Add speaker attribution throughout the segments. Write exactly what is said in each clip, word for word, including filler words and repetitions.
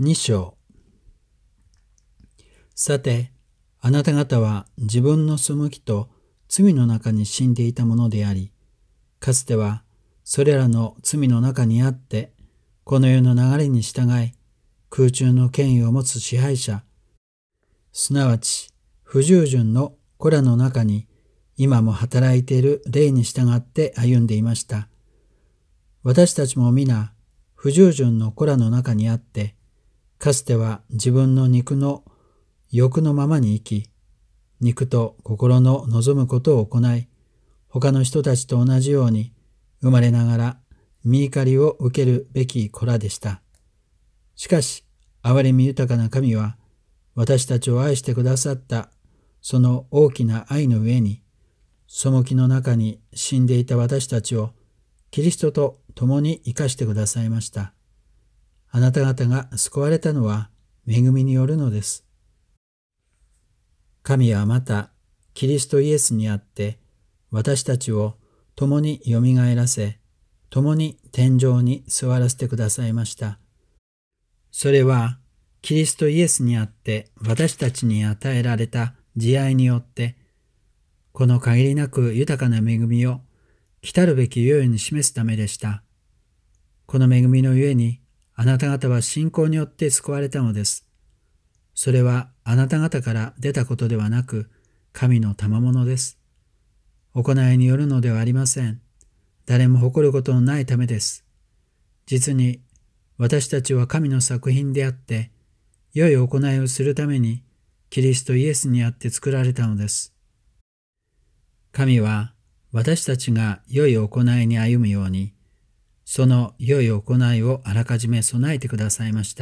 Speaker 1: に章。さて、あなた方は自分の背きと罪の中に死んでいたものであり、かつてはそれらの罪の中にあって、この世の流れに従い、空中の権威を持つ支配者、すなわち不従順の子らの中に今も働いている霊に従って歩んでいました。私たちも皆不従順の子らの中にあって、かつては自分の肉の欲のままに生き、肉と心の望むことを行い、他の人たちと同じように生まれながら身怒りを受けるべき子らでした。しかし、憐れみ豊かな神は、私たちを愛してくださったその大きな愛の上に、背きの中に死んでいた私たちをキリストと共に生かしてくださいました。あなた方が救われたのは恵みによるのです。神はまた、キリストイエスにあって、私たちを共によみがえらせ、共に天上に座らせてくださいました。それは、キリストイエスにあって私たちに与えられた慈愛によって、この限りなく豊かな恵みを来たるべき世々に示すためでした。この恵みのゆえに、あなた方は信仰によって救われたのです。それはあなた方から出たことではなく、神の賜物です。行いによるのではありません。誰も誇ることのないためです。実に、私たちは神の作品であって、良い行いをするために、キリストイエスにあって作られたのです。神は、私たちが良い行いに歩むように、その良い行いをあらかじめ備えてくださいました。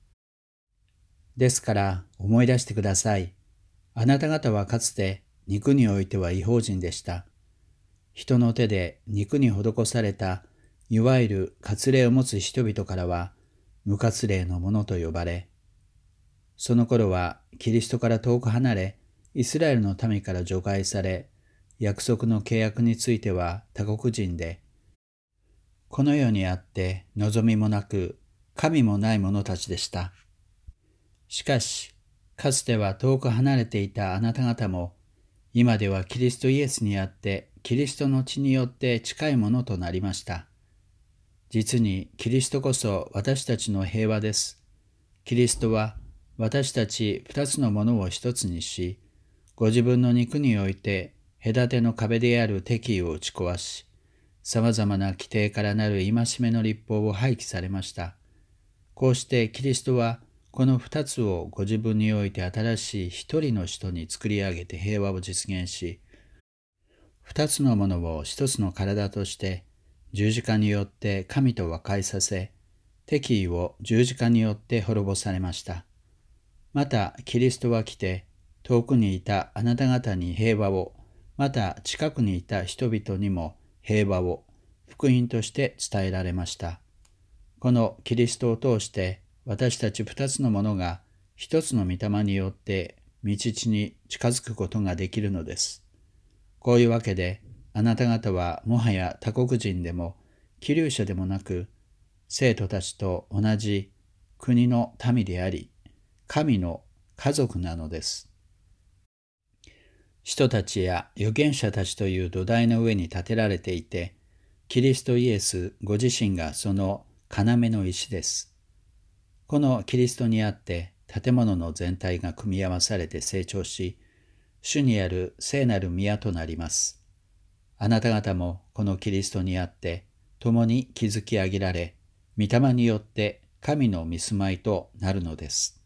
Speaker 1: ですから思い出してください。あなた方はかつて肉においては異邦人でした。人の手で肉に施された、いわゆる割礼を持つ人々からは、無割礼のものと呼ばれ、その頃はキリストから遠く離れ、イスラエルの民から除外され、約束の契約については他国人で、この世にあって望みもなく、神もない者たちでした。しかし、かつては遠く離れていたあなた方も、今ではキリストイエスにあって、キリストの血によって近いものとなりました。実にキリストこそ私たちの平和です。キリストは私たち二つのものを一つにし、ご自分の肉において隔ての壁である敵意を打ち壊し、さまざまな規定からなる戒めの律法を廃棄されました。こうしてキリストはこの二つをご自分において新しい一人の人に作り上げて平和を実現し、二つのものを一つの体として十字架によって神と和解させ、敵意を十字架によって滅ぼされました。またキリストは来て、遠くにいたあなた方に平和を、また近くにいた人々にも平和を福音として伝えられました。このキリストを通して私たち二つのものが一つの御霊によって御父に近づくことができるのです。こういうわけであなた方はもはや他国人でも寄留者でもなく、生徒たちと同じ国の民であり、神の家族なのです。使徒たちや預言者たちという土台の上に建てられていて、キリストイエスご自身がその要の石です。このキリストにあって建物の全体が組み合わされて成長し、主にある聖なる宮となります。あなた方もこのキリストにあって共に築き上げられ、御霊によって神の御住まいとなるのです。